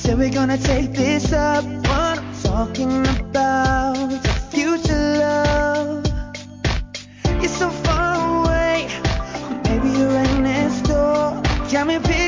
Yeah, we're gonna take this up. What I'm talking about, the future love. You're so far away, maybe you're right next door. Got me